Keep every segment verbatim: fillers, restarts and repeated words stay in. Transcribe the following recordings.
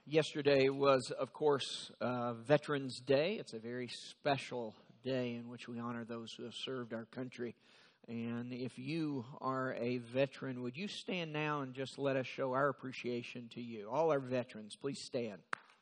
Yesterday was, of course, uh, Veterans Day. It's a very special day in which we honor those who have served our country. And if you are a veteran, would you stand now and just let us show our appreciation to you? All our veterans, please stand.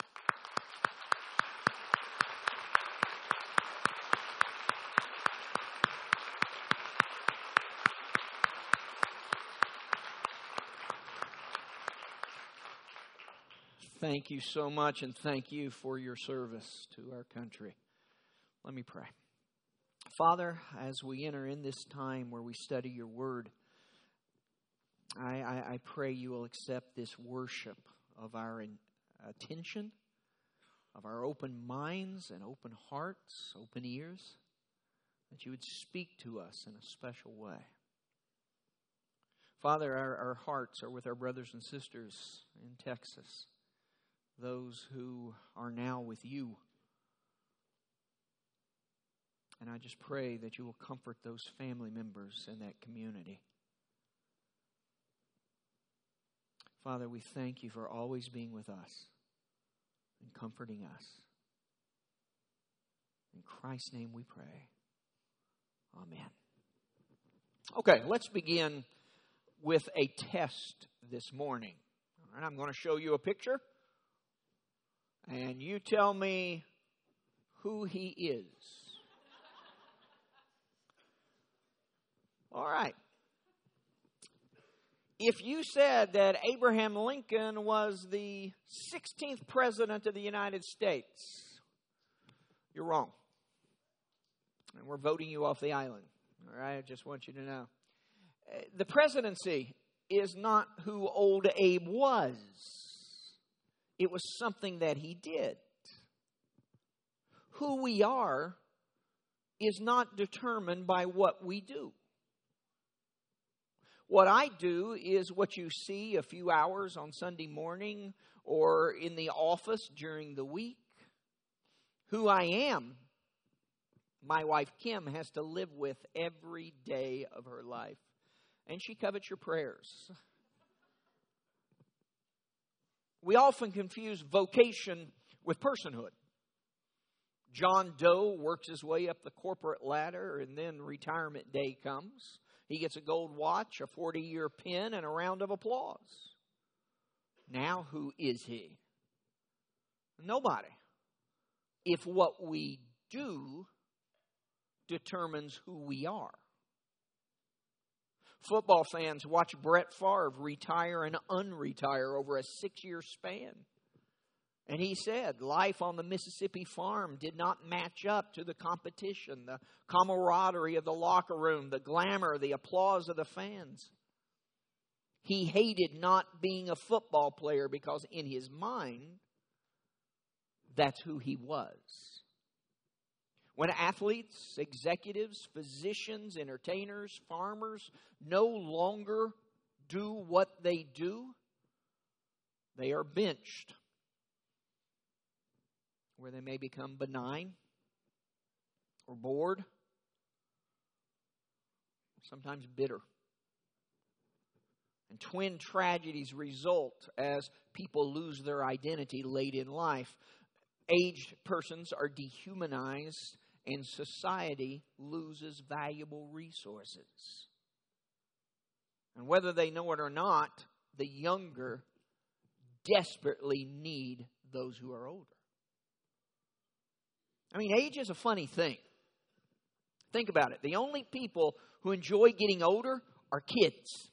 Thank you so much, and thank you for your service to our country. Let me pray. Father, as we enter in this time where we study your word, I, I, I pray you will accept this worship of our in, attention, of our open minds and open hearts, open ears, that you would speak to us in a special way. Father, our, our hearts are with our brothers and sisters in Texas, those who are now with you. And I just pray that you will comfort those family members in that community. Father, we thank you for always being with us and comforting us. In Christ's name we pray. Amen. Okay, let's begin with a test this morning. All right, I'm going to show you a picture. And you tell me who he is. All right. If you said that Abraham Lincoln was the sixteenth president of the United States, you're wrong. And we're voting you off the island. All right, I just want you to know. The presidency is not who old Abe was. It was something that he did. Who we are is not determined by what we do. What I do is what you see a few hours on Sunday morning or in the office during the week. Who I am, my wife Kim has to live with every day of her life. And she covets your prayers. We often confuse vocation with personhood. John Doe works his way up the corporate ladder, and then retirement day comes. He gets a gold watch, a forty-year pin, and a round of applause. Now, who is he? Nobody. If what we do determines who we are. Football fans watch Brett Favre retire and unretire over a six-year span. And he said, life on the Mississippi farm did not match up to the competition, the camaraderie of the locker room, the glamour, the applause of the fans. He hated not being a football player because in his mind, that's who he was. When athletes, executives, physicians, entertainers, farmers no longer do what they do, they are benched, where they may become benign or bored, sometimes bitter. And twin tragedies result as people lose their identity late in life. Aged persons are dehumanized, and society loses valuable resources. And whether they know it or not, the younger desperately need those who are older. I mean, age is a funny thing. Think about it. The only people who enjoy getting older are kids.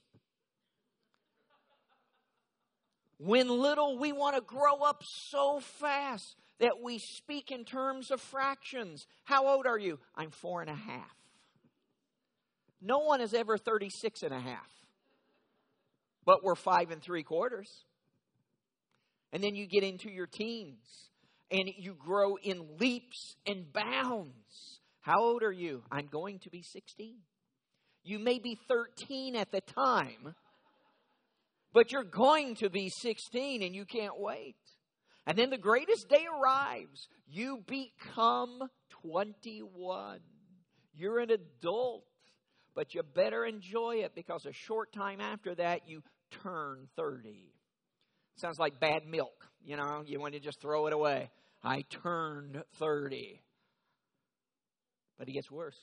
When little, we want to grow up so fast that we speak in terms of fractions. How old are you? I'm four and a half. No one is ever thirty-six and a half. But we're five and three quarters. And then you get into your teens. And you grow in leaps and bounds. How old are you? I'm going to be sixteen. You may be thirteen at the time. But you're going to be sixteen and you can't wait. And then the greatest day arrives. You become twenty-one. You're an adult. But you better enjoy it because a short time after that you turn thirty. Sounds like bad milk. You know, you want to just throw it away. I turned thirty. But it gets worse.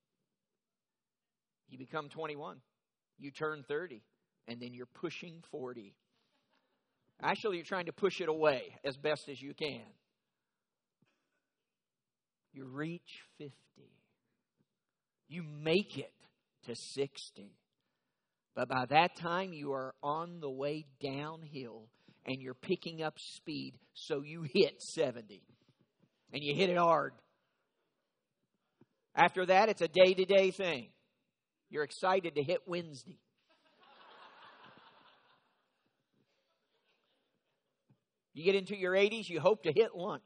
You become twenty-one. You turn thirty. And then you're pushing forty. Actually, you're trying to push it away as best as you can. You reach fifty. You make it to sixty. But by that time, you are on the way downhill and you're picking up speed, so you hit seventy. And you hit it hard. After that, it's a day-to-day thing. You're excited to hit Wednesday. You get into your eighties, you hope to hit lunch.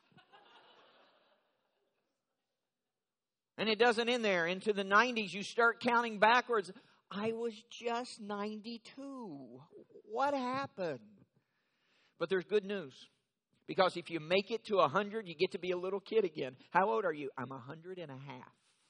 And it doesn't end there. Into the nineties, you start counting backwards. I was just ninety-two. What happened? But there's good news. Because if you make it to one hundred, you get to be a little kid again. How old are you? I'm one hundred and a half.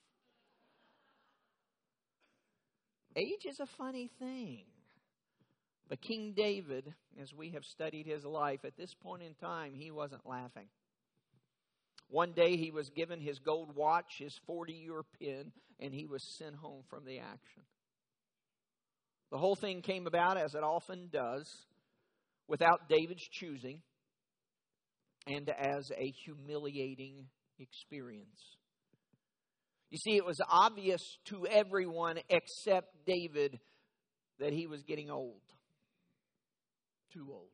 Age is a funny thing. But King David, as we have studied his life, at this point in time, he wasn't laughing. One day he was given his gold watch, his forty-year pin, and he was sent home from the action. The whole thing came about, as it often does, without David's choosing, and as a humiliating experience. You see, it was obvious to everyone except David that he was getting old. Too old.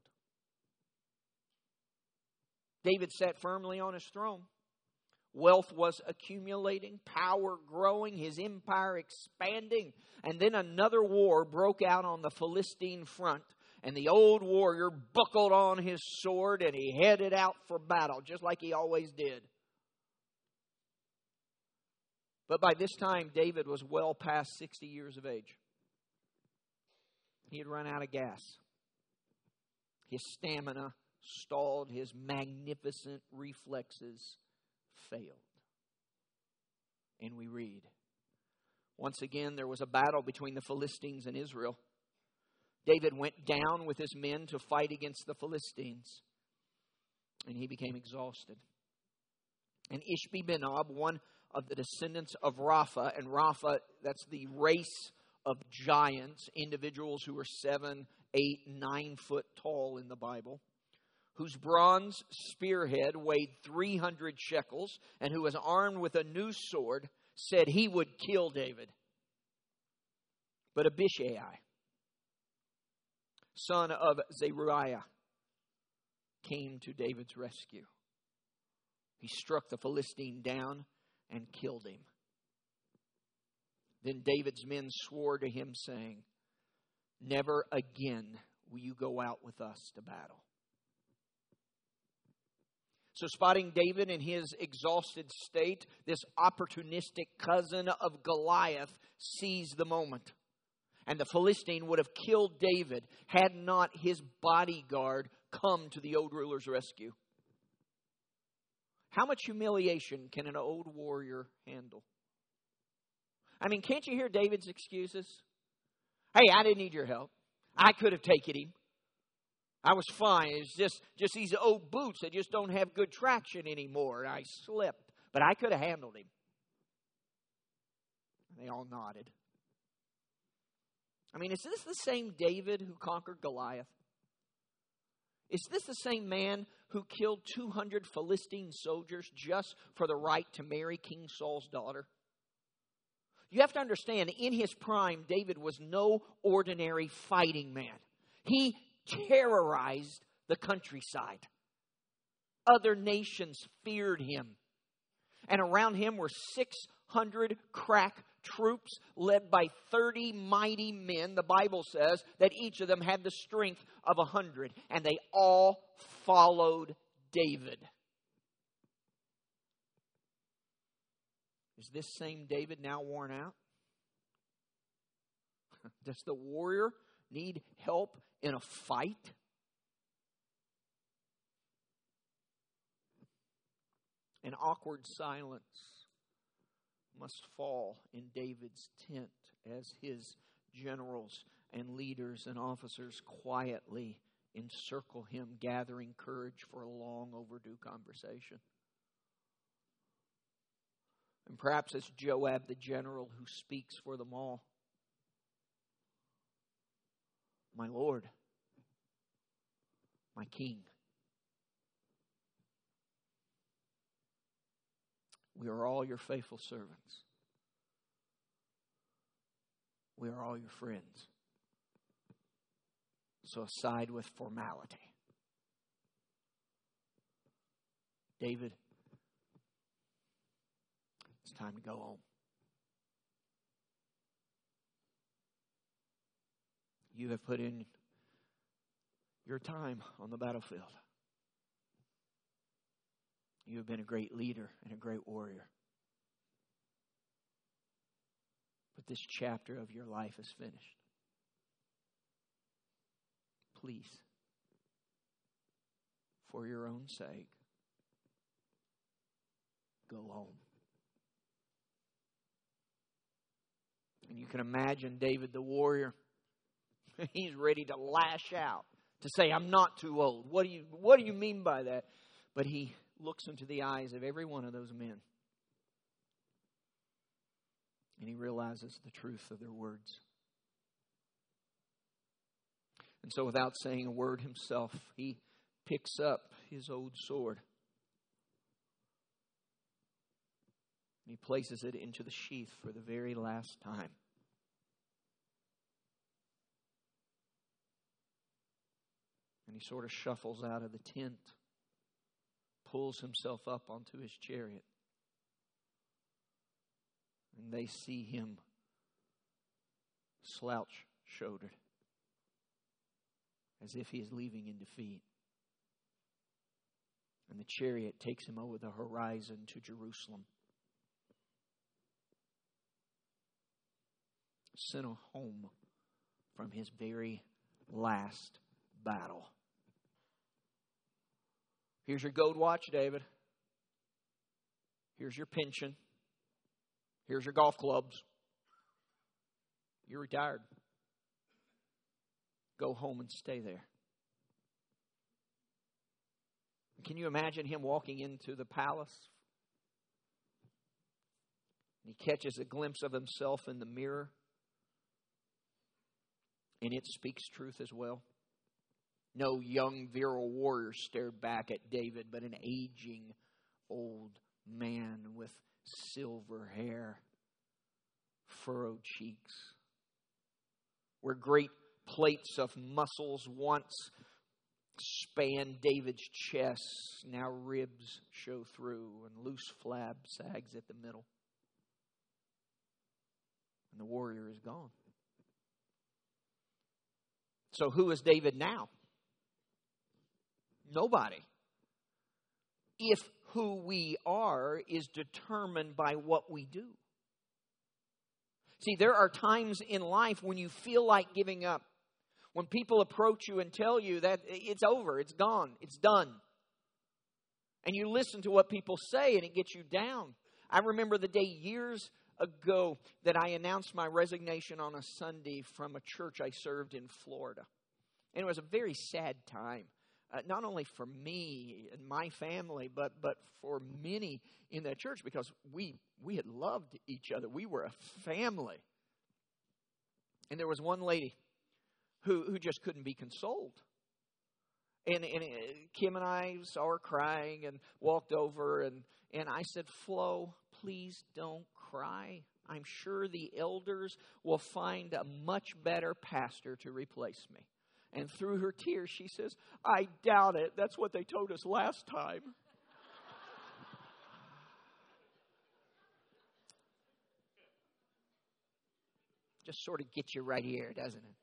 David sat firmly on his throne. Wealth was accumulating, power growing, his empire expanding. And then another war broke out on the Philistine front. And the old warrior buckled on his sword and he headed out for battle, just like he always did. But by this time, David was well past sixty years of age. He had run out of gas. His stamina stalled. His magnificent reflexes failed. And we read, once again, there was a battle between the Philistines and Israel. David went down with his men to fight against the Philistines. And he became exhausted. And Ishbi-Benob, one of the descendants of Rapha, and Rapha, that's the race of giants, individuals who are seven, eight, nine foot tall in the Bible, whose bronze spearhead weighed three hundred shekels, and who was armed with a new sword, said he would kill David. But Abishai, son of Zeruiah, came to David's rescue. He struck the Philistine down and killed him. Then David's men swore to him, saying, never again will you go out with us to battle. So spotting David in his exhausted state, this opportunistic cousin of Goliath seized the moment. And the Philistine would have killed David had not his bodyguard come to the old ruler's rescue. How much humiliation can an old warrior handle? I mean, can't you hear David's excuses? Hey, I didn't need your help. I could have taken him. I was fine. It's just, just these old boots that just don't have good traction anymore. I slipped. But I could have handled him. They all nodded. I mean, is this the same David who conquered Goliath? Is this the same man who killed two hundred Philistine soldiers just for the right to marry King Saul's daughter? You have to understand, in his prime, David was no ordinary fighting man. He terrorized the countryside. Other nations feared him. And around him were six hundred crack troops led by thirty mighty men. The Bible says that each of them had the strength of a hundred. And they all followed David. Is this same David now worn out? Does the warrior need help in a fight? An awkward silence must fall in David's tent as his generals and leaders and officers quietly encircle him, gathering courage for a long overdue conversation. And perhaps it's Joab the general who speaks for them all. My Lord, my King, we are all your faithful servants. We are all your friends. So aside with formality. David, it's time to go home. You have put in your time on the battlefield. You have been a great leader and a great warrior. But this chapter of your life is finished. Please, for your own sake, go home. And you can imagine David the warrior. He's ready to lash out, to say, I'm not too old. What do you, what do you mean by that? But he looks into the eyes of every one of those men. And he realizes the truth of their words. And so without saying a word himself, he picks up his old sword. And he places it into the sheath for the very last time. And he sort of shuffles out of the tent, pulls himself up onto his chariot. And they see him slouch-shouldered, as if he is leaving in defeat. And the chariot takes him over the horizon to Jerusalem. Sent home from his very last battle. Here's your gold watch, David. Here's your pension. Here's your golf clubs. You're retired. Go home and stay there. Can you imagine him walking into the palace? He catches a glimpse of himself in the mirror. And it speaks truth as well. No young virile warrior stared back at David, but an aging old man with silver hair, furrowed cheeks, where great plates of muscles once spanned David's chest. Now ribs show through and loose flab sags at the middle. And the warrior is gone. So who is David now? Nobody. If who we are is determined by what we do. See, there are times in life when you feel like giving up. When people approach you and tell you that it's over, it's gone, it's done. And you listen to what people say and it gets you down. I remember the day years ago that I announced my resignation on a Sunday from a church I served in Florida. And it was a very sad time. Uh, not only for me and my family, but but for many in that church, because we we had loved each other. We were a family. And there was one lady who, who just couldn't be consoled. And, and Kim and I saw her crying and walked over, and, and I said, Flo, please don't cry. I'm sure the elders will find a much better pastor to replace me. And through her tears, she says, I doubt it. That's what they told us last time. Just sort of gets you right here, doesn't it?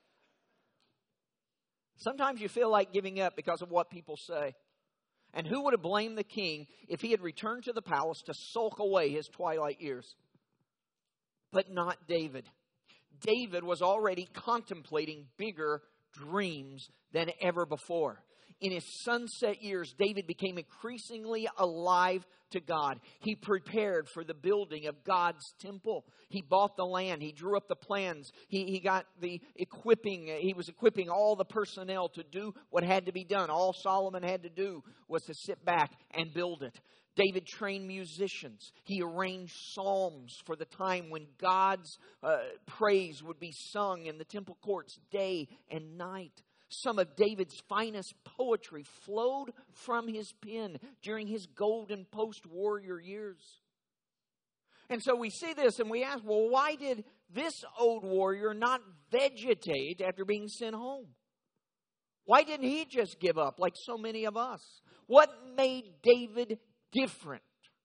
Sometimes you feel like giving up because of what people say. And who would have blamed the king if he had returned to the palace to sulk away his twilight years? But not David. David was already contemplating bigger dreams than ever before. in his sunset years, David became increasingly alive to God. He prepared for the building of God's temple. He bought the land. He drew up the plans. He, he got the equipping. He was equipping all the personnel to do what had to be done. All Solomon had to do was to sit back and build it. David trained musicians. He arranged psalms for the time when God's uh, praise would be sung in the temple courts day and night. Some of David's finest poetry flowed from his pen during his golden post-warrior years. And so we see this and we ask, well, why did this old warrior not vegetate after being sent home? Why didn't he just give up like so many of us? What made David different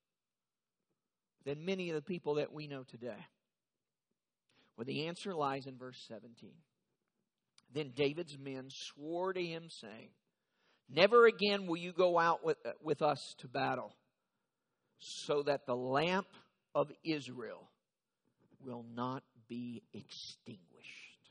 than many of the people that we know today? Well, the answer lies in verse seventeen. Then David's men swore to him, saying, never again will you go out with, with us to battle, so that the lamp of Israel will not be extinguished.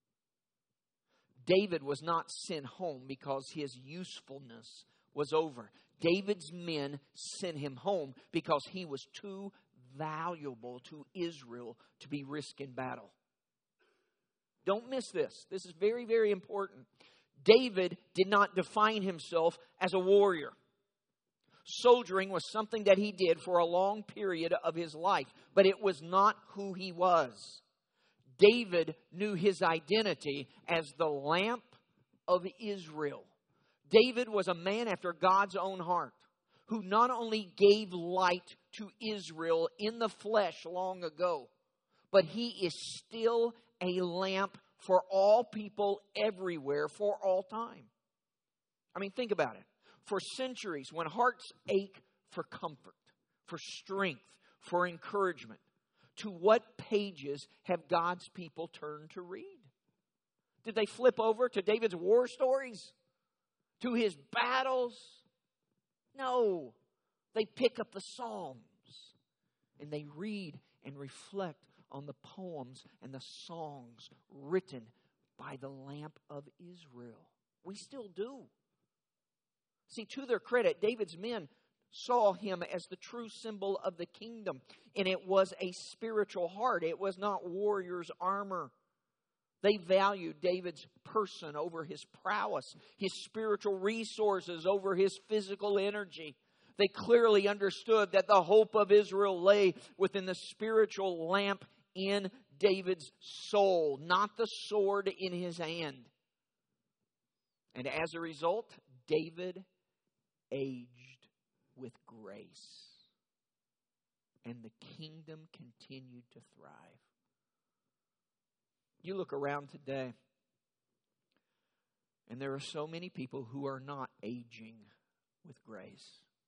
David was not sent home because his usefulness was over. David's men sent him home because he was too valuable to Israel to be risked in battle. Don't miss this. This is very, very important. David did not define himself as a warrior. Soldiering was something that he did for a long period of his life, but it was not who he was. David knew his identity as the lamp of Israel. David was a man after God's own heart, who not only gave light to Israel in the flesh long ago, but he is still a lamp for all people everywhere for all time. I mean, think about it. For centuries, when hearts ache for comfort, for strength, for encouragement, to what pages have God's people turned to read? Did they flip over to David's war stories? To his battles? No. They pick up the Psalms and they read and reflect on the poems and the songs written by the lamp of Israel. We still do. See, to their credit, David's men saw him as the true symbol of the kingdom. And it was a spiritual heart. It was not warrior's armor. They valued David's person over his prowess, his spiritual resources over his physical energy. They clearly understood that the hope of Israel lay within the spiritual lamp in David's soul, not the sword in his hand. And as a result, David aged with grace, and the kingdom continued to thrive. You look around today, and there are so many people who are not aging with grace.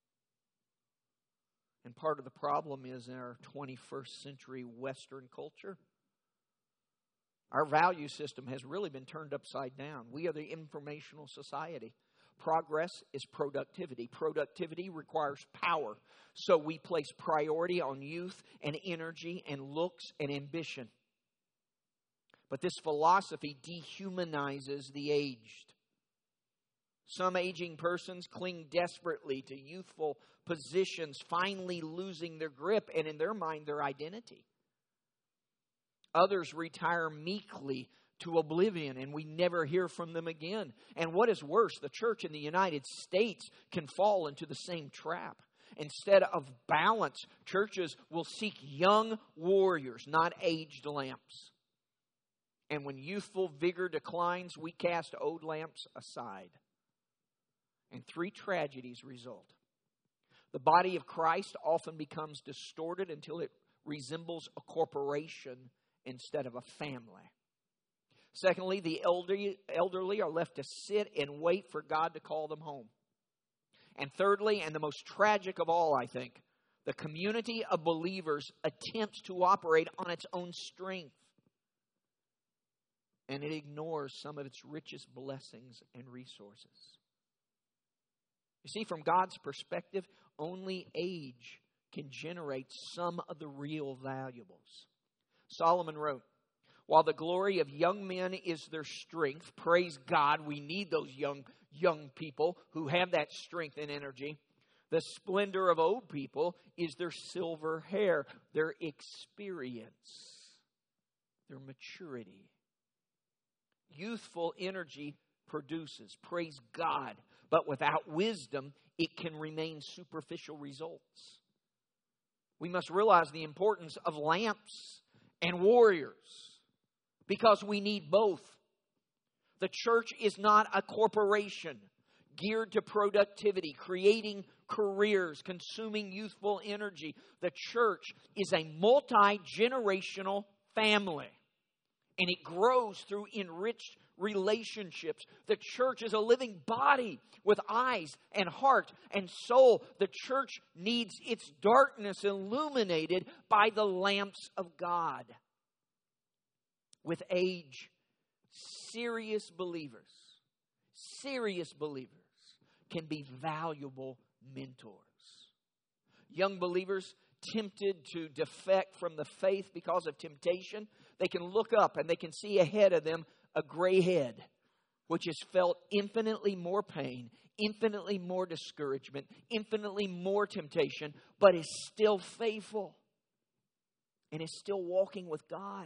And part of the problem is in our twenty-first century Western culture, our value system has really been turned upside down. We are the informational society. Progress is productivity. Productivity requires power. So we place priority on youth and energy and looks and ambition. But this philosophy dehumanizes the aged. Some aging persons cling desperately to youthful positions, finally losing their grip and, in their mind, their identity. Others retire meekly to oblivion, and we never hear from them again. And what is worse, the church in the United States can fall into the same trap. Instead of balance, churches will seek young warriors, not aged lamps. And when youthful vigor declines, we cast old lamps aside. And three tragedies result. The body of Christ often becomes distorted until it resembles a corporation instead of a family. Secondly, the elderly, elderly are left to sit and wait for God to call them home. And thirdly, and the most tragic of all, I think, the community of believers attempts to operate on its own strength. And it ignores some of its richest blessings and resources. You see, from God's perspective, only age can generate some of the real valuables. Solomon wrote, "While the glory of young men is their strength," praise God, we need those young, young people who have that strength and energy. The splendor of old people is their silver hair, their experience, their maturity. Youthful energy produces, praise God, but without wisdom, it can remain superficial results. We must realize the importance of lamps and warriors because we need both. The church is not a corporation geared to productivity, creating careers, consuming youthful energy. The church is a multi-generational family, and it grows through enriched relationships. The church is a living body with eyes and heart and soul. The church needs its darkness illuminated by the lamps of God. With age, serious believers, serious believers can be valuable mentors. Young believers tempted to defect from the faith because of temptation, they can look up and they can see ahead of them a gray head, which has felt infinitely more pain, infinitely more discouragement, infinitely more temptation, but is still faithful and is still walking with God.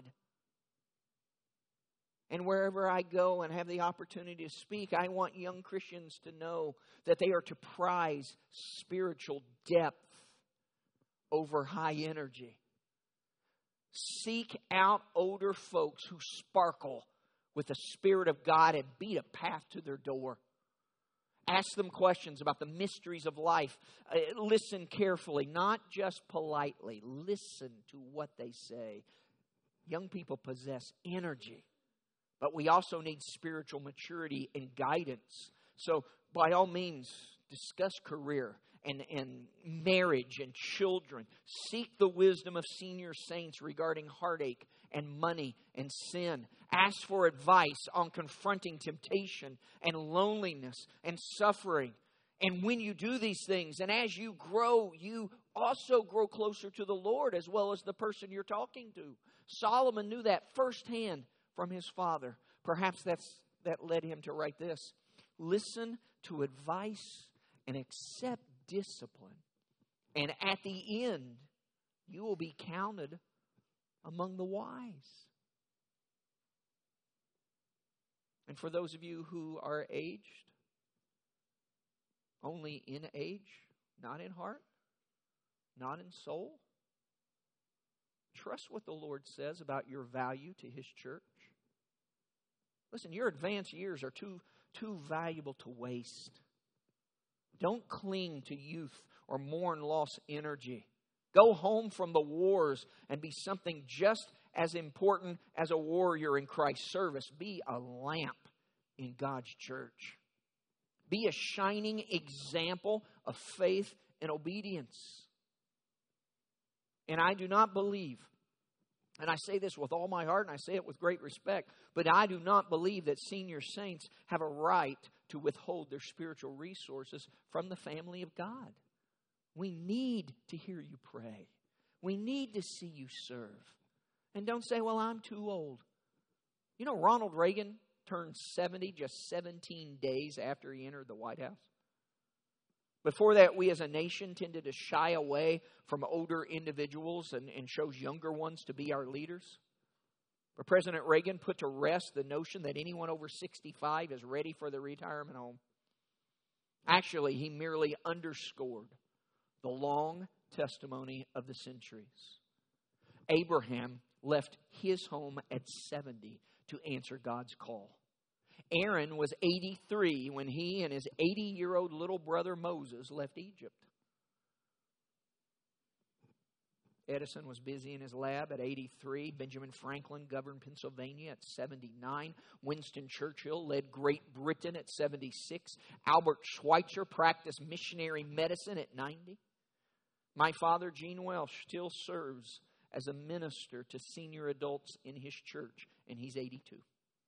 And wherever I go and have the opportunity to speak, I want young Christians to know that they are to prize spiritual depth over high energy. Seek out older folks who sparkle with the Spirit of God and beat a path to their door. Ask them questions about the mysteries of life. Uh, listen carefully, not just politely. Listen to what they say. Young people possess energy, but we also need spiritual maturity and guidance. So by all means, discuss career and, and marriage and children. Seek the wisdom of senior saints regarding heartache and money and sin. Ask for advice on confronting temptation and loneliness and suffering. And when you do these things, and as you grow, you also grow closer to the Lord as well as the person you're talking to. Solomon knew that firsthand from his father. Perhaps that's that led him to write this. Listen to advice and accept discipline. And at the end, you will be counted among the wise. And for those of you who are aged, only in age, not in heart, not in soul, trust what the Lord says about your value to His church. Listen, your advanced years are too, too valuable to waste. Don't cling to youth or mourn lost energy. Go home from the wars and be something just as important as a warrior in Christ's service. Be a lamp in God's church. Be a shining example of faith and obedience. And I do not believe, and I say this with all my heart and I say it with great respect, but I do not believe that senior saints have a right to withhold their spiritual resources from the family of God. We need to hear you pray. We need to see you serve. And don't say, well, I'm too old. You know, Ronald Reagan turned seventy just seventeen days after he entered the White House. Before that, we as a nation tended to shy away from older individuals and, and chose younger ones to be our leaders. But President Reagan put to rest the notion that anyone over sixty-five is ready for the retirement home. Actually, he merely underscored the long testimony of the centuries. Abraham left his home at seventy to answer God's call. Aaron was eighty-three when he and his eighty-year-old little brother Moses left Egypt. Edison was busy in his lab at eighty-three. Benjamin Franklin governed Pennsylvania at seventy-nine. Winston Churchill led Great Britain at seventy-six. Albert Schweitzer practiced missionary medicine at ninety. My father, Gene Welsh, still serves as a minister to senior adults in his church, and he's eighty-two.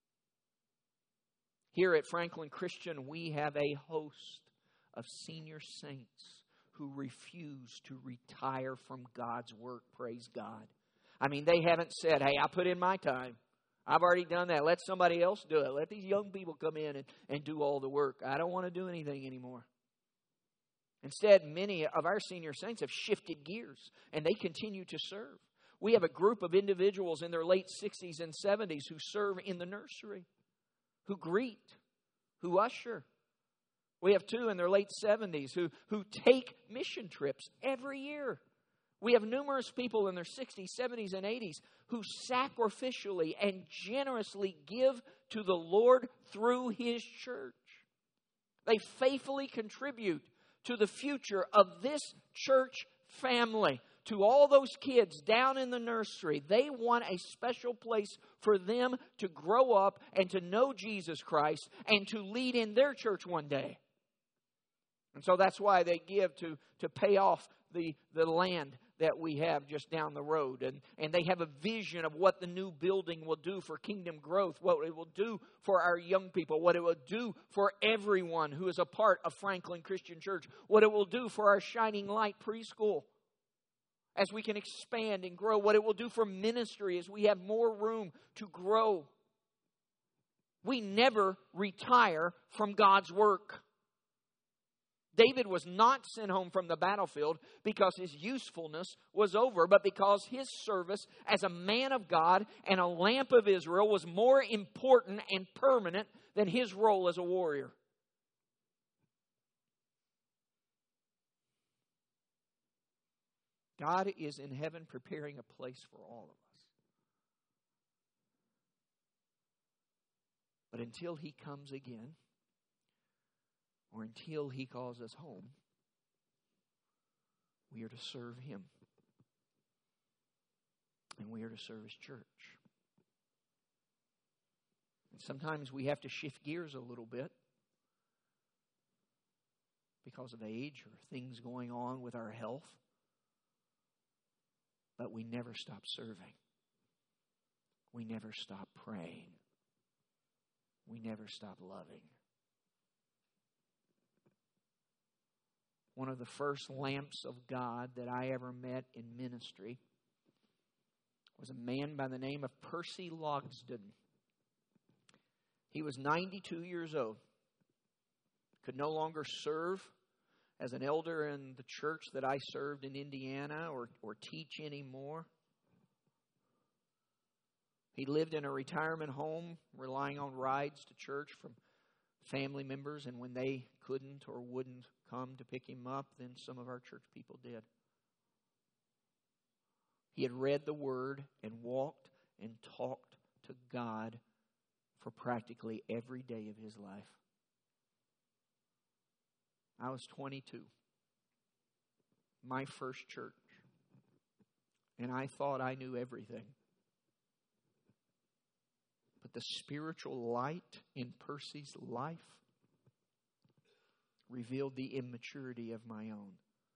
Here at Franklin Christian, we have a host of senior saints who refuse to retire from God's work. Praise God. I mean, they haven't said, hey, I put in my time. I've already done that. Let somebody else do it. Let these young people come in and, and do all the work. I don't want to do anything anymore. Instead, many of our senior saints have shifted gears, and they continue to serve. We have a group of individuals in their late sixties and seventies who serve in the nursery, who greet, who usher. We have two in their late seventies who, who take mission trips every year. We have numerous people in their sixties, seventies, and eighties who sacrificially and generously give to the Lord through His church. They faithfully contribute to the future of this church family. To all those kids down in the nursery, they want a special place for them to grow up and to know Jesus Christ and to lead in their church one day. And so that's why they give to, to pay off the, the land that we have just down the road. And, and they have a vision of what the new building will do for kingdom growth, what it will do for our young people, what it will do for everyone who is a part of Franklin Christian Church, what it will do for our Shining Light preschool as we can expand and grow, what it will do for ministry as we have more room to grow. We never retire from God's work. David was not sent home from the battlefield because his usefulness was over, but because his service as a man of God and a lamp of Israel was more important and permanent than his role as a warrior. God is in heaven preparing a place for all of us. But until He comes again, or until He calls us home, we are to serve Him. And we are to serve His church. And sometimes we have to shift gears a little bit because of age or things going on with our health. But we never stop serving. We never stop praying. We never stop loving. One of the first lamps of God that I ever met in ministry was a man by the name of Percy Logsdon. He was ninety-two years old. Could no longer serve as an elder in the church that I served in Indiana or, or teach anymore. He lived in a retirement home, relying on rides to church from family members, and when they couldn't or wouldn't come to pick him up, then some of our church people did. He had read the Word and walked and talked to God for practically every day of his life. I was twenty-two. My first church. And I thought I knew everything. But the spiritual light in Percy's life revealed the immaturity of my own.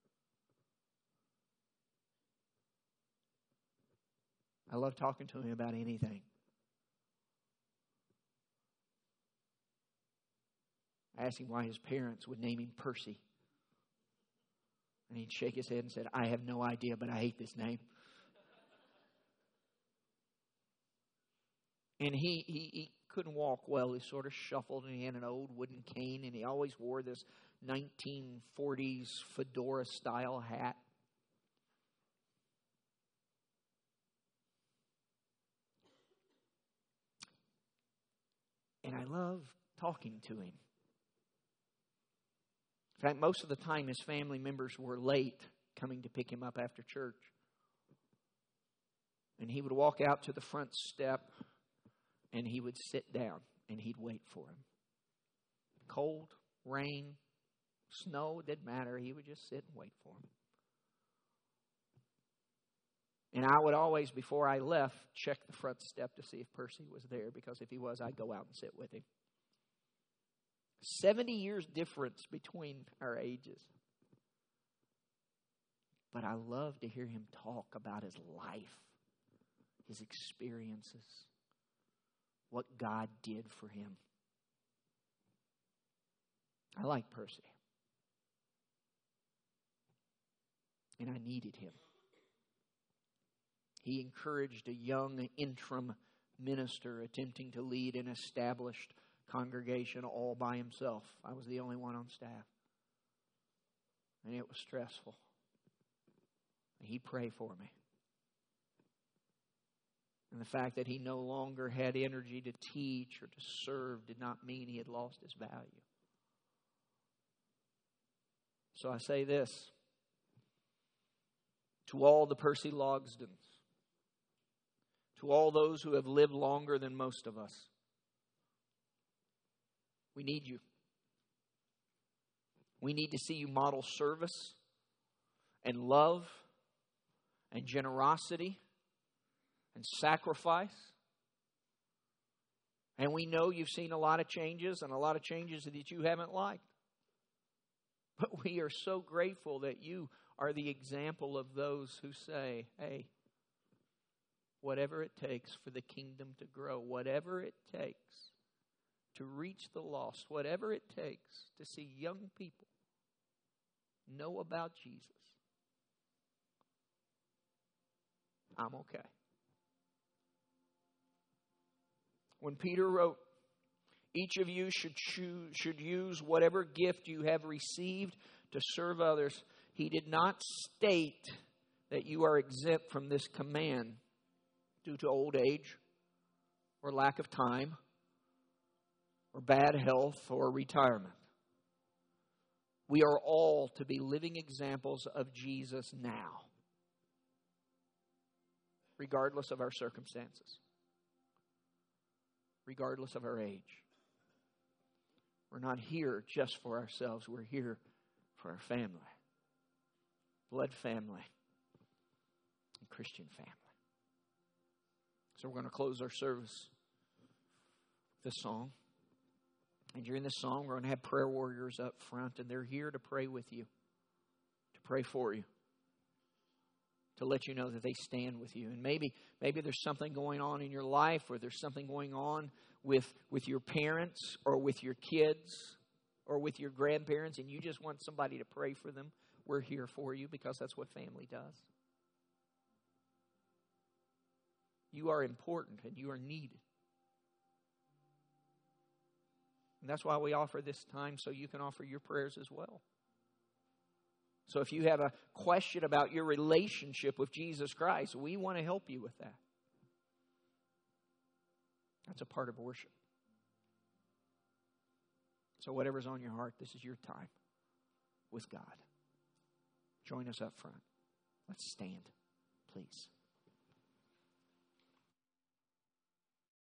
I love talking to him about anything. I asked him why his parents would name him Percy. And he'd shake his head and said, I have no idea, but I hate this name. And he, he, he couldn't walk well. He sort of shuffled, and he had an old wooden cane, and he always wore this nineteen forties fedora-style hat. And I loved talking to him. In fact, most of the time his family members were late coming to pick him up after church. And he would walk out to the front step and he would sit down and he'd wait for him. Cold, rain, snow, it didn't matter. He would just sit and wait for him. And I would always, before I left, check the front step to see if Percy was there, because if he was, I'd go out and sit with him. seventy years difference between our ages. But I love to hear him talk about his life, his experiences, what God did for him. I like Percy. And I needed him. He encouraged a young interim minister attempting to lead an established congregation all by himself. I was the only one on staff. And it was stressful. He prayed for me. And the fact that he no longer had energy to teach or to serve did not mean he had lost his value. So I say this to all the Percy Logsdons, to all those who have lived longer than most of us, we need you. We need to see you model service and love and generosity and sacrifice. And we know you've seen a lot of changes and a lot of changes that you haven't liked. But we are so grateful that you are the example of those who say, hey, whatever it takes for the kingdom to grow, whatever it takes to reach the lost, whatever it takes to see young people know about Jesus, I'm okay. When Peter wrote, each of you should choose, should use whatever gift you have received to serve others, he did not state that you are exempt from this command due to old age or lack of time or bad health or retirement. We are all to be living examples of Jesus now, regardless of our circumstances, regardless of our age. We're not here just for ourselves. We're here for our family, blood family, and Christian family. So we're going to close our service with this song. And during this song, we're going to have prayer warriors up front, and they're here to pray with you, to pray for you, to let you know that they stand with you. And maybe maybe there's something going on in your life, or there's something going on with, with your parents or with your kids or with your grandparents, and you just want somebody to pray for them. We're here for you because that's what family does. You are important and you are needed. And that's why we offer this time, so you can offer your prayers as well. So if you have a question about your relationship with Jesus Christ, we want to help you with that. That's a part of worship. So whatever's on your heart, this is your time with God. Join us up front. Let's stand, please.